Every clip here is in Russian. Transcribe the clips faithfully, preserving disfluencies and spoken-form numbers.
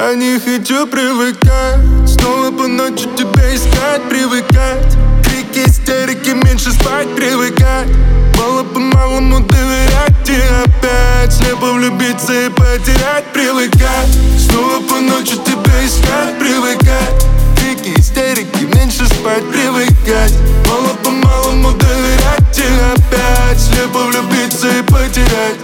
Я не хочу привыкать, снова по ночи тебя искать, привыкать. Крики, истерики, меньше спать, привыкать. Мало-помалому доверять и опять слепо влюбиться и потерять, привыкать. Снова по ночи тебя искать, привыкать. Крики, истерики, меньше спать, привыкать. Мало-помалому доверять и опять слепо влюбиться и потерять.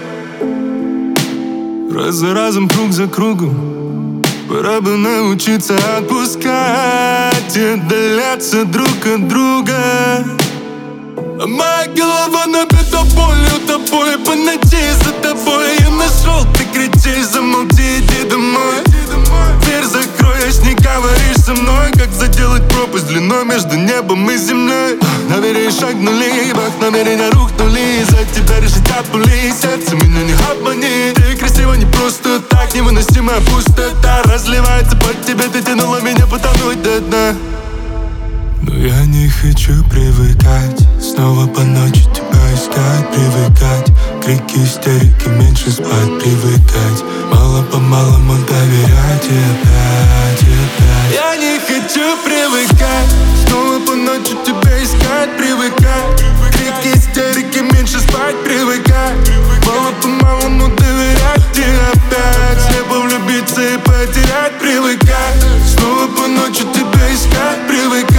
Раз за разом, круг за кругом, пора бы научиться отпускать и отдаляться друг от друга. А моя голова набита болью тобой, по ночи за тобой я нашел, ты кричишь, замолчи, иди домой. Дверь закроешь, не говоришь со мной, как заделать пропасть длиной между небом и землей. Намерения шагнули, бах, намерения рухнули, из-за тебя решить от пули, сердце меня не обмани. Ты красиво не просто так, невыносимая пустота разливается под тебе, ты тянула меня потонуть до дна. Но я не хочу привыкать, снова по ночи тебя искать, привыкать. Крики, истерики, меньше спать, привыкать. Мало-помалому доверять и опять, и опять. Я не хочу привыкать, снова по ночи тебя искать, привыкать. Крики, истерики, меньше спать, привыкать. Мало-помалому доверять и опять слепо влюбиться и потерять, привыкать. Снова по ночи тебя искать, привыкать.